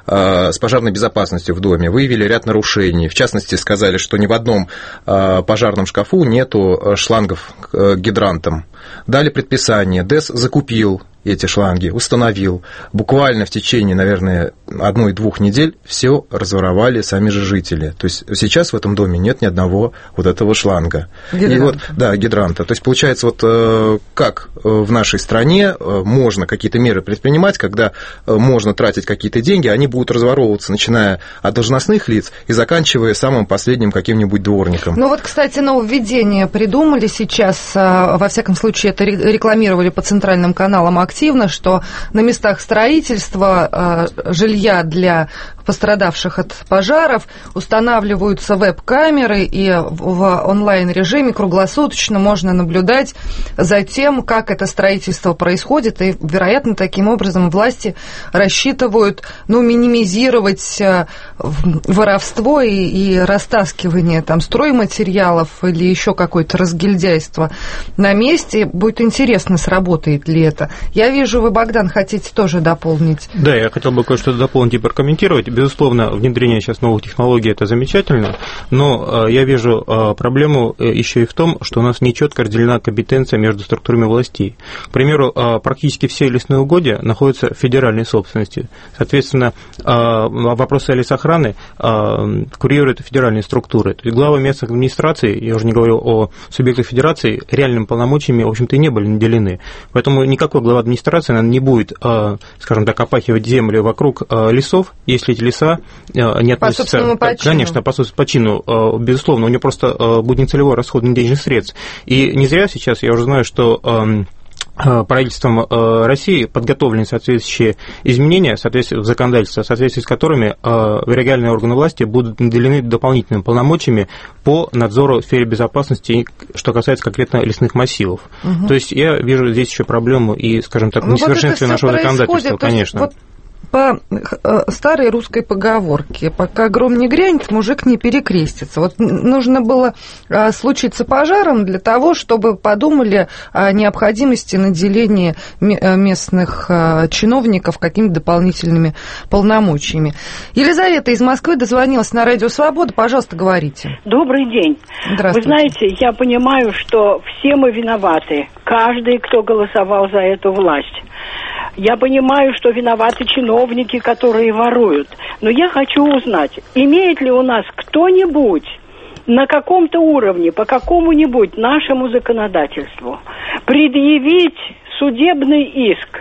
с пожарной безопасностью в доме. Выявили ряд нарушений. В частности, сказали, что ни в одном пожарном шкафу нету шлангов к гидрантам. Дали предписание, ДЭС закупил эти шланги, установил. Буквально в течение, наверное, одной-двух недель все разворовали сами же жители. То есть сейчас в этом доме нет ни одного вот этого шланга. Гидранта. И вот, да, гидранта. То есть получается, вот как в нашей стране можно какие-то меры предпринимать, когда можно тратить какие-то деньги, они будут разворовываться, начиная от должностных лиц и заканчивая самым последним каким-нибудь дворником. Ну вот, кстати, нововведение придумали сейчас, во всяком случае, это рекламировали по центральным каналам активно, что на местах строительства э, жилья для пострадавших от пожаров устанавливаются веб-камеры, и в онлайн-режиме круглосуточно можно наблюдать за тем, как это строительство происходит, и, вероятно, таким образом власти рассчитывают, ну, минимизировать воровство и, и растаскивание там стройматериалов или еще какое-то разгильдяйство на месте. Будет интересно, сработает ли это. Я вижу, вы, Богдан, хотите тоже дополнить. Да, я хотел бы кое-что дополнить и прокомментировать. Безусловно, внедрение сейчас новых технологий – это замечательно, но я вижу проблему еще и в том, что у нас нечетко разделена компетенция между структурами властей. К примеру, практически все лесные угодья находятся в федеральной собственности. Соответственно, вопросы лесохраны курируют федеральные структуры. То есть главы местных администраций, я уже не говорю о субъектах федерации, реальными полномочиями, в общем-то, и не были наделены. Поэтому никакой глава администрации, наверное, не будет, скажем так, опахивать землю вокруг лесов, если эти леса не относятся... По собственному Конечно, по собственному почину, безусловно, у него просто будет нецелевой расход денежных средств. И не зря сейчас, я уже знаю, что правительством России подготовлены соответствующие изменения в законодательство, в соответствии с которыми региональные органы власти будут наделены дополнительными полномочиями по надзору в сфере безопасности, что касается конкретно лесных массивов. Угу. То есть я вижу здесь еще проблему и, скажем так, несовершенстве вот нашего законодательства, конечно. Вот по старой русской поговорке, пока гром не грянет, мужик не перекрестится. Вот нужно было случиться пожаром для того, чтобы подумали о необходимости наделения местных чиновников какими-то дополнительными полномочиями. Елизавета из Москвы дозвонилась на Радио Свобода. Пожалуйста, говорите. Добрый день. Здравствуйте. Вы знаете, я понимаю, что все мы виноваты. Каждый, кто голосовал за эту власть. Я понимаю, что виноваты чиновники, которые воруют. Но я хочу узнать, имеет ли у нас кто-нибудь на каком-то уровне, по какому-нибудь нашему законодательству предъявить судебный иск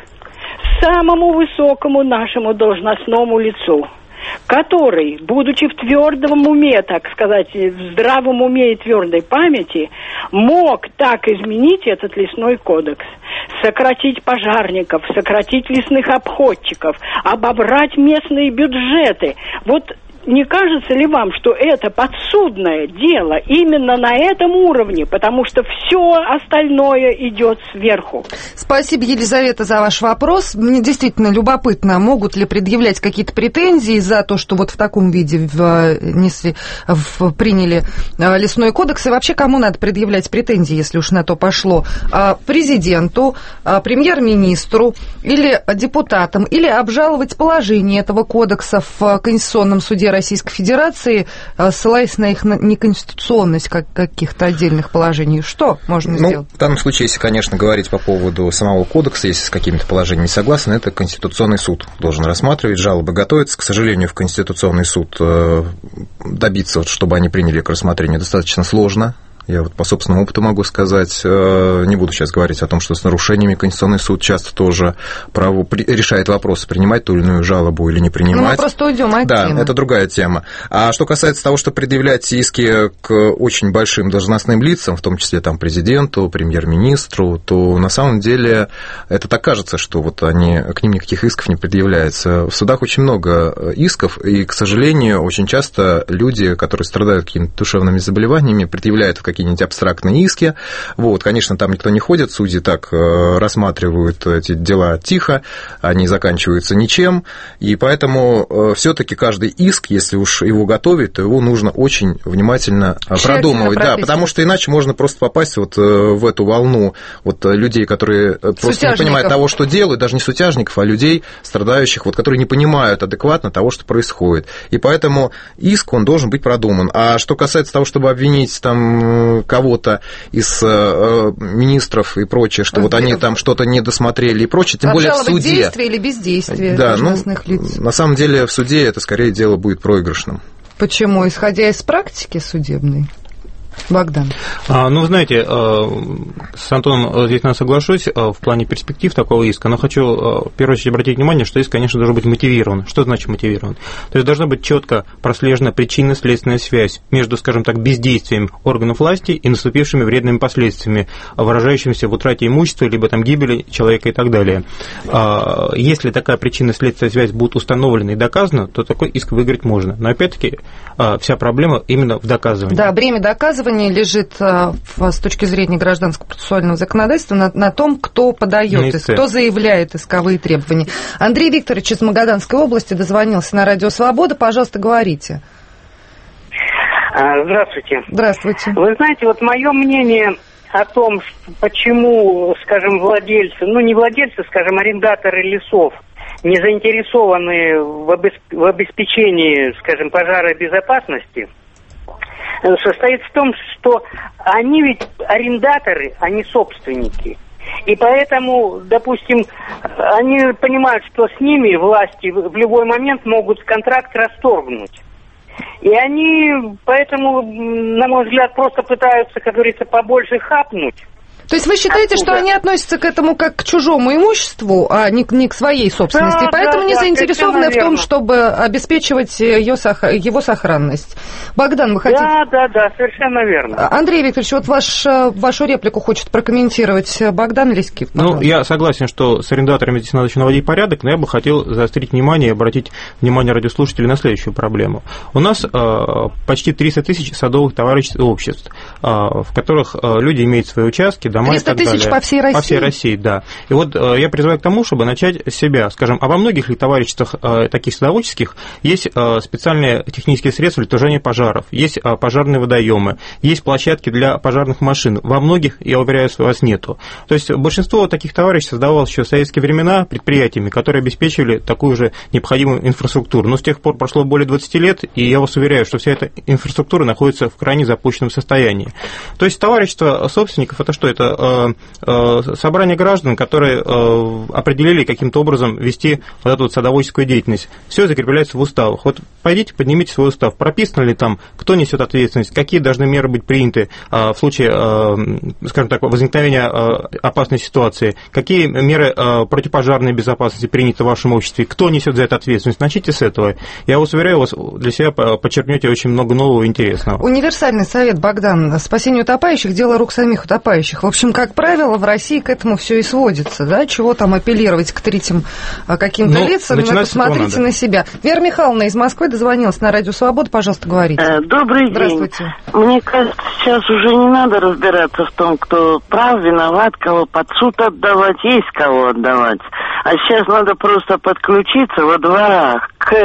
самому высокому нашему должностному лицу, который, будучи в твердом уме, так сказать, в здравом уме и твердой памяти, мог так изменить этот лесной кодекс, сократить пожарников, сократить лесных обходчиков, обобрать местные бюджеты. Вот не кажется ли вам, что это подсудное дело именно на этом уровне, потому что все остальное идет сверху? Спасибо, Елизавета, за ваш вопрос. Мне действительно любопытно, могут ли предъявлять какие-то претензии за то, что вот в таком виде внесли, в, приняли лесной кодекс, и вообще кому надо предъявлять претензии, если уж на то пошло? Президенту, премьер-министру или депутатам, или обжаловать положение этого кодекса в Конституционном суде Российской Федерации, ссылаясь на их неконституционность как каких-то отдельных положений. Что можно ну, сделать? В данном случае, если, конечно, говорить по поводу самого кодекса, если с какими-то положениями согласны, это Конституционный суд должен рассматривать, жалобы готовятся. К сожалению, в Конституционный суд добиться, чтобы они приняли к рассмотрению, достаточно сложно. Я вот по собственному опыту могу сказать, не буду сейчас говорить о том, что с нарушениями Конституционный суд часто тоже право, решает вопрос, принимать ту или иную жалобу или не принимать. Ну, мы просто уйдем от Да, темы. это другая тема. А что касается того, что предъявлять иски к очень большим должностным лицам, в том числе там, президенту, премьер-министру, то на самом деле это так кажется, что вот они, к ним никаких исков не предъявляется. В судах очень много исков, и, к сожалению, очень часто люди, которые страдают какими-то душевными заболеваниями, предъявляют в какие-нибудь абстрактные иски. Вот, конечно, там никто не ходит, судьи так рассматривают эти дела тихо, они заканчиваются ничем, и поэтому все-таки каждый иск, если уж его готовить, то его нужно очень внимательно тщательно продумывать, да, потому что иначе можно просто попасть вот в эту волну вот людей, которые просто не понимают того, что делают, даже не сутяжников, а людей, страдающих, вот, которые не понимают адекватно того, что происходит. И поэтому иск, он должен быть продуман. А что касается того, чтобы обвинить там кого-то из э, министров и прочее, что вот они там что-то не досмотрели и прочее, тем более в суде. Действие или бездействие да, должностных ну, лиц. На самом деле в суде это скорее дело будет проигрышным. Почему? Исходя из практики судебной? Богдан. А, ну, знаете, с Антоном здесь, наверное, соглашусь в плане перспектив такого иска, но хочу в первую очередь обратить внимание, что иск, конечно, должен быть мотивирован. Что значит мотивирован? То есть должна быть четко прослежена причинно-следственная связь между, скажем так, бездействием органов власти и наступившими вредными последствиями, выражающимися в утрате имущества, либо там гибели человека и так далее. Если такая причинно-следственная связь будет установлена и доказана, то такой иск выиграть можно. Но, опять-таки, вся проблема именно в доказывании. Да, бремя доказывания лежит с точки зрения гражданского процессуального законодательства на, на том, кто подает иск, кто заявляет исковые требования. Андрей Викторович из Магаданской области дозвонился на Радио Свобода. Пожалуйста, говорите. Здравствуйте. Здравствуйте. Вы знаете, вот мое мнение о том, почему, скажем, владельцы, ну не владельцы, скажем, арендаторы лесов не заинтересованы в, обесп... в обеспечении, скажем, пожаробезопасности, состоит в том, что они ведь арендаторы, они собственники. И поэтому, допустим, они понимают, что с ними власти в любой момент могут контракт расторгнуть. И они поэтому, на мой взгляд, просто пытаются, как говорится, побольше хапнуть. То есть вы считаете, Оттуда. что они относятся к этому как к чужому имуществу, а не, не к своей собственности, да, поэтому да, не да, заинтересованы в том, чтобы обеспечивать ее, его сохранность? Богдан, вы хотите... Да, да, да, совершенно верно. Андрей Викторович, вот ваш, вашу реплику хочет прокомментировать Богдан Леськив. Ну, я согласен, что с арендаторами здесь надо еще наводить порядок, но я бы хотел заострить внимание и обратить внимание радиослушателей на следующую проблему. У нас э, почти триста тысяч садовых товариществ и обществ, э, в которых э, люди имеют свои участки, дома и так далее. триста тысяч по всей России? По всей России, да. И вот э, я призываю к тому, чтобы начать с себя. Скажем, а во многих ли товариществах э, таких садоводческих есть э, специальные технические средства для тушения пожаров, есть э, пожарные водоемы, есть площадки для пожарных машин. Во многих, я уверяю вас, нету. То есть большинство таких товариществ создавалось еще в советские времена предприятиями, которые обеспечивали такую же необходимую инфраструктуру. Но с тех пор прошло более двадцати лет, и я вас уверяю, что вся эта инфраструктура находится в крайне запущенном состоянии. То есть товарищество собственников – это что? Это собрание граждан, которые определили каким-то образом вести вот эту вот садоводческую деятельность. Все закрепляется в уставах. Вот пойдите, поднимите свой устав. Прописано ли там, кто несет ответственность, какие должны меры быть приняты в случае, скажем так, возникновения опасной ситуации, какие меры противопожарной безопасности приняты в вашем обществе, кто несет за это ответственность. Начните с этого. Я вас уверяю, вас для себя подчеркнете очень много нового и интересного. Универсальный совет, Богдан. Спасение утопающих – дело рук самих утопающих. В общем, как правило, в России к этому все и сводится, да, чего там апеллировать к третьим каким-то ну, лицам, посмотрите на себя. Вера Михайловна из Москвы дозвонилась на Радио Свобода. Пожалуйста, говорите. Добрый день. Здравствуйте. Мне кажется, сейчас уже не надо разбираться в том, кто прав, виноват, кого под суд отдавать, есть кого отдавать. А сейчас надо просто подключиться во дворах к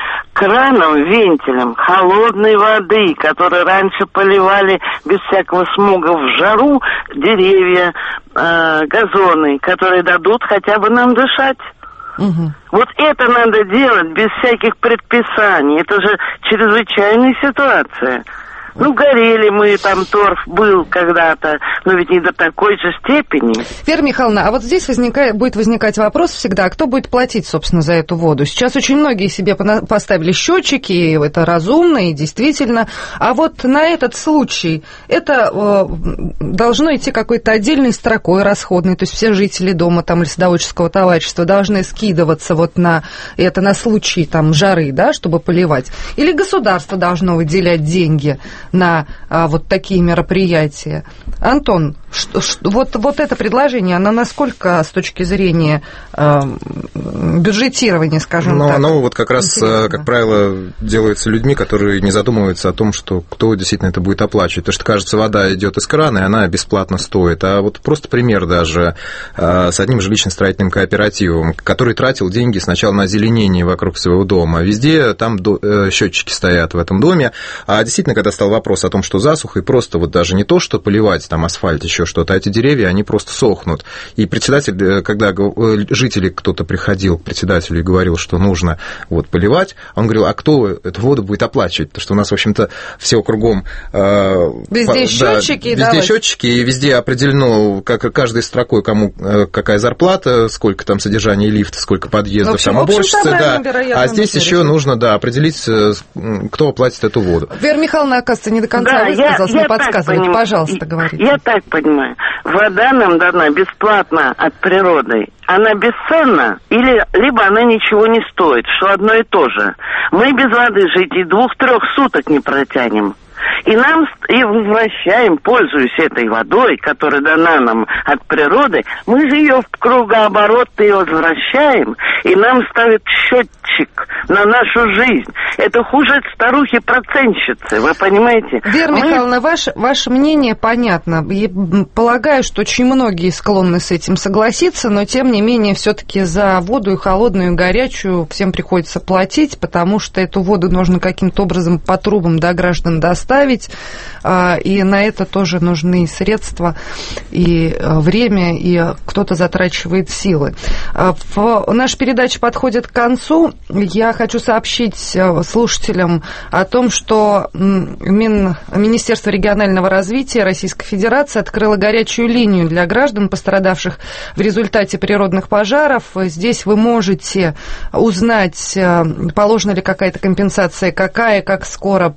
кранам, вентилям холодной воды, которые раньше поливали без всякого смога в жару деревья, э, газоны, которые дадут хотя бы нам дышать. Угу. Вот это надо делать без всяких предписаний. Это же чрезвычайная ситуация. Ну, горели мы, там торф был когда-то, но ведь не до такой же степени. Вера Михайловна, а вот здесь возникает, будет возникать вопрос всегда, кто будет платить, собственно, за эту воду? Сейчас очень многие себе поставили счетчики, и это разумно, и действительно. А вот на этот случай это э, должно идти какой-то отдельной строкой расходной, то есть все жители дома там, или садоводческого товарищества должны скидываться вот на это на случай там, жары, да, чтобы поливать. Или государство должно выделять деньги на а, вот такие мероприятия. Антон, что, что, вот, вот это предложение, оно насколько с точки зрения э, бюджетирования, скажем Но так? оно вот как раз, интересно. Как правило, делается людьми, которые не задумываются о том, что кто действительно это будет оплачивать. Потому что, кажется, вода идет из крана, и она бесплатно стоит. А вот просто пример даже э, с одним жилищно-строительным кооперативом, который тратил деньги сначала на озеленение вокруг своего дома. Везде там до, э, счетчики стоят в этом доме. А действительно, когда стал вопрос о том, что засуха, и просто вот даже не то, что поливать там асфальт, еще что-то, а эти деревья, они просто сохнут. И председатель, когда жители, кто-то приходил к председателю и говорил, что нужно вот поливать, он говорил, а кто эту воду будет оплачивать? Потому что у нас, в общем-то, все кругом... Везде да, счетчики. Везде давай. счетчики, и везде определено, как каждой строкой, кому какая зарплата, сколько там содержания лифта, сколько подъездов, общем, там уборщицы, да. А здесь еще нужно, да, определить, кто оплатит эту воду. Вера Михайловна, оказывается, не до конца да, высказалась, я, не я подсказывает. Пожалуйста, говорите. Я так понимаю. Вода нам дана бесплатно от природы. Она бесценна, или либо она ничего не стоит, что одно и то же. Мы без воды жить и двух-трех суток не протянем. И нам и возвращаем, пользуясь этой водой, которая дана нам от природы, мы же ее в кругооборот и возвращаем, и нам ставят счетчик на нашу жизнь. Это хуже старухи-процентщицы, вы понимаете? Вера мы... Михайловна, ваше, ваше мнение понятно. Я полагаю, что очень многие склонны с этим согласиться, но тем не менее все-таки за воду и холодную, и горячую всем приходится платить, потому что эту воду нужно каким-то образом по трубам до граждан доставить, и на это тоже нужны средства, и время, и кто-то затрачивает силы. Наша передача подходит к концу. Я хочу сообщить слушателям о том, что Мин... Министерство регионального развития Российской Федерации открыло горячую линию для граждан, пострадавших в результате природных пожаров. Здесь вы можете узнать, положена ли какая-то компенсация, какая, как скоро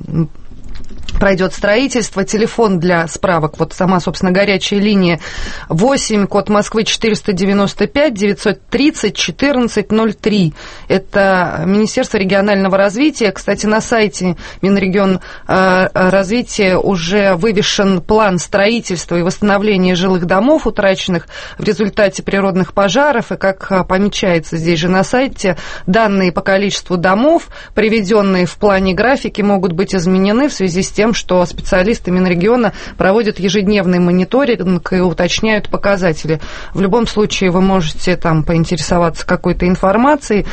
пройдет строительство. Телефон для справок, вот сама, собственно, горячая линия восемь, код Москвы четыреста девяносто пять девятьсот тридцать четырнадцать ноль три. Это Министерство регионального развития. Кстати, на сайте Минрегион развития уже вывешен план строительства и восстановления жилых домов, утраченных в результате природных пожаров. И, как помечается здесь же на сайте, данные по количеству домов, приведенные в плане графики, могут быть изменены в связи с тем, что специалисты Минрегиона проводят ежедневный мониторинг и уточняют показатели. В любом случае вы можете там поинтересоваться какой-то информацией.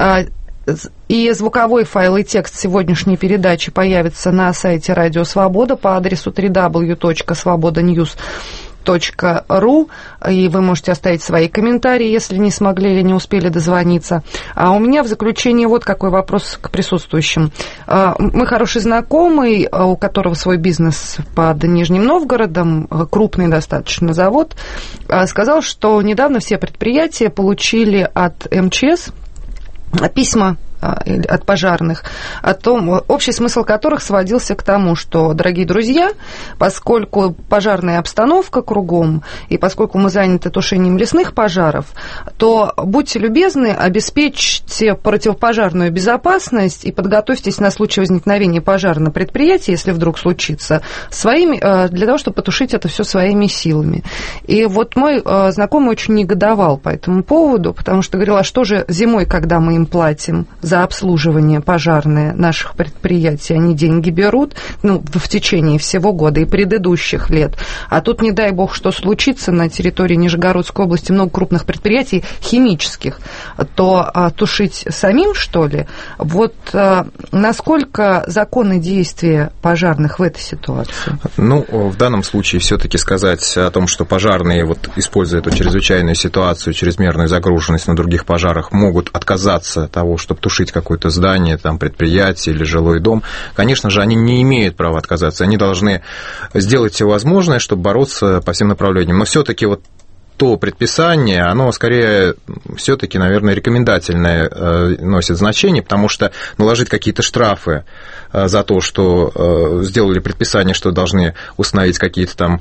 И звуковой файл и текст сегодняшней передачи появится на сайте Радио Свобода по адресу дабл ю дабл ю дабл ю точка свобода ньюс точка ру, и вы можете оставить свои комментарии, если не смогли или не успели дозвониться. А у меня в заключение вот какой вопрос к присутствующим. Мы хороший знакомый, у которого свой бизнес под Нижним Новгородом, крупный достаточно завод, сказал, что недавно все предприятия получили от эм че эс письма от пожарных, о том, общий смысл которых сводился к тому, что, дорогие друзья, поскольку пожарная обстановка кругом, и поскольку мы заняты тушением лесных пожаров, то будьте любезны, обеспечьте противопожарную безопасность и подготовьтесь на случай возникновения пожара на предприятии, если вдруг случится, своими, для того, чтобы потушить это все своими силами. И вот мой знакомый очень негодовал по этому поводу, потому что говорил, а что же зимой, когда мы им платим за за обслуживание пожарное наших предприятий, они деньги берут, ну, в течение всего года и предыдущих лет. А тут, не дай бог, что случится на территории Нижегородской области, много крупных предприятий химических, то а, тушить самим, что ли? Вот а, насколько законны действия пожарных в этой ситуации? Ну, в данном случае все-таки сказать о том, что пожарные, вот, используя эту чрезвычайную ситуацию, чрезмерную загруженность на других пожарах, могут отказаться от того, чтобы тушить какое-то здание, там, предприятие или жилой дом, конечно же, они не имеют права отказаться. Они должны сделать все возможное, чтобы бороться по всем направлениям. Но все-таки вот то предписание, оно скорее все-таки, наверное, рекомендательное носит значение, потому что наложить какие-то штрафы за то, что сделали предписание, что должны установить какие-то там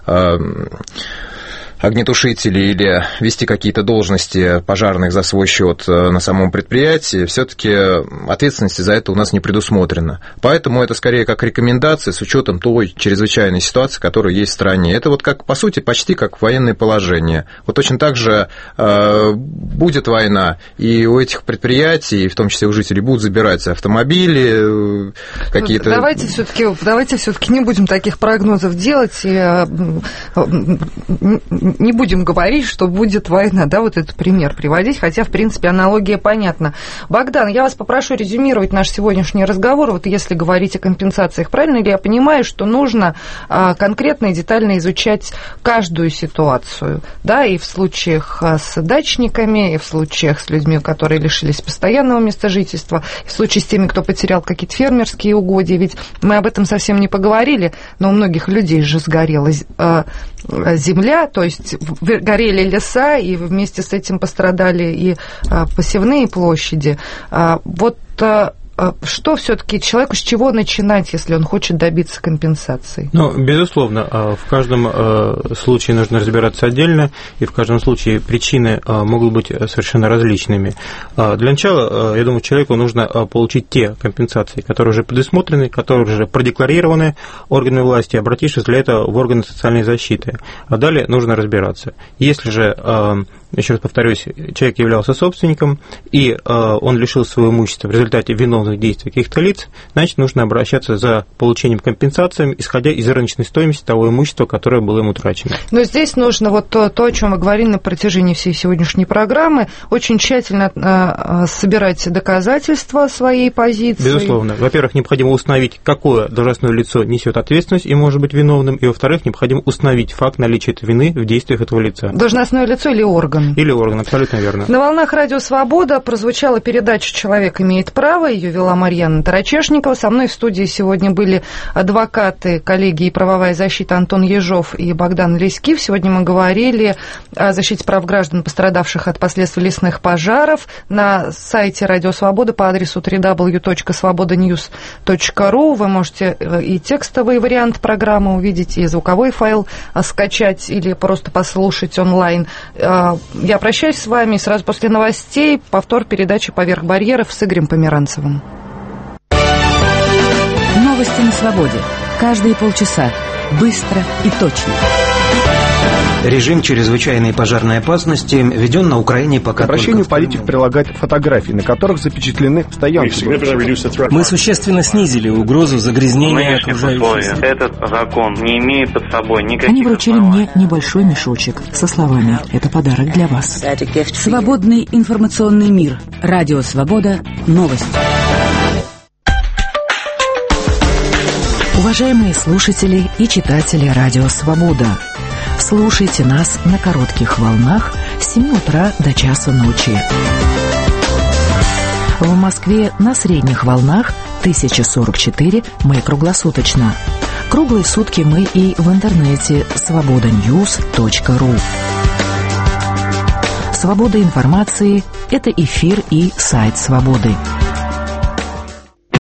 огнетушители или вести какие-то должности пожарных за свой счет на самом предприятии, все-таки ответственности за это у нас не предусмотрено. Поэтому это скорее как рекомендация с учетом той чрезвычайной ситуации, которая есть в стране. Это вот как, по сути, почти как военное положение. Вот точно так же э, будет война, и у этих предприятий, в том числе у жителей, будут забирать автомобили, какие-то... Давайте все-таки давайте все-таки не будем таких прогнозов делать и не будем говорить, что будет война, да, вот этот пример приводить, хотя, в принципе, аналогия понятна. Богдан, я вас попрошу резюмировать наш сегодняшний разговор, вот если говорить о компенсациях, правильно ли я понимаю, что нужно а, конкретно и детально изучать каждую ситуацию, да, и в случаях с дачниками, и в случаях с людьми, которые лишились постоянного места жительства, и в случае с теми, кто потерял какие-то фермерские угодья, ведь мы об этом совсем не поговорили, но у многих людей же сгорела земля, то есть горели леса, и вместе с этим пострадали и посевные площади. Вот что все-таки человеку, с чего начинать, если он хочет добиться компенсации? Ну, безусловно, в каждом случае нужно разбираться отдельно, и в каждом случае причины могут быть совершенно различными. Для начала, я думаю, человеку нужно получить те компенсации, которые уже предусмотрены, которые уже продекларированы органами власти, обратившись для этого в органы социальной защиты. А далее нужно разбираться. Если же, еще раз повторюсь, человек являлся собственником, и он лишил своего имущества в результате виновных действий каких-то лиц, значит, нужно обращаться за получением компенсации, исходя из рыночной стоимости того имущества, которое было им утрачено. Но здесь нужно вот то, то, о чем вы говорили на протяжении всей сегодняшней программы, очень тщательно э, собирать доказательства своей позиции. Безусловно. Во-первых, необходимо установить, какое должностное лицо несет ответственность и может быть виновным, и, во-вторых, необходимо установить факт наличия этой вины в действиях этого лица. Должностное лицо или орган? Или орган, абсолютно верно. На волнах Радио Свобода прозвучала передача «Человек имеет право», ее вела Марьяна Тарачешникова. Со мной в студии сегодня были адвокаты, коллеги и правовая защита Антон Ежов и Богдан Леськив. Сегодня мы говорили о защите прав граждан, пострадавших от последствий лесных пожаров. На сайте Радио Свобода по адресу дабл ю дабл ю дабл ю точка свобода ньюс точка ру вы можете и текстовый вариант программы увидеть, и звуковой файл скачать или просто послушать онлайн. Я прощаюсь с вами. Сразу после новостей повтор передачи «Поверх барьеров» с Игорем Померанцевым. Новости на свободе. Каждые полчаса. Быстро и точно. Режим чрезвычайной пожарной опасности введен на Украине пока К обращению политик прилагает фотографии, на которых запечатлены стоянки. Мы существенно снизили угрозу загрязнения окружающей. Этот закон не имеет под собой никаких... Они вручили мне небольшой мешочек со словами: «Это подарок для вас». Свободный информационный мир. Радио Свобода. Новости. Уважаемые слушатели и читатели Радио Свобода, слушайте нас на коротких волнах с семи утра до часа ночи. В Москве на средних волнах тысяча сорок четыре мы круглосуточно. Круглые сутки мы и в интернете свобода ньюс точка ру. Свобода информации – это эфир и сайт Свободы.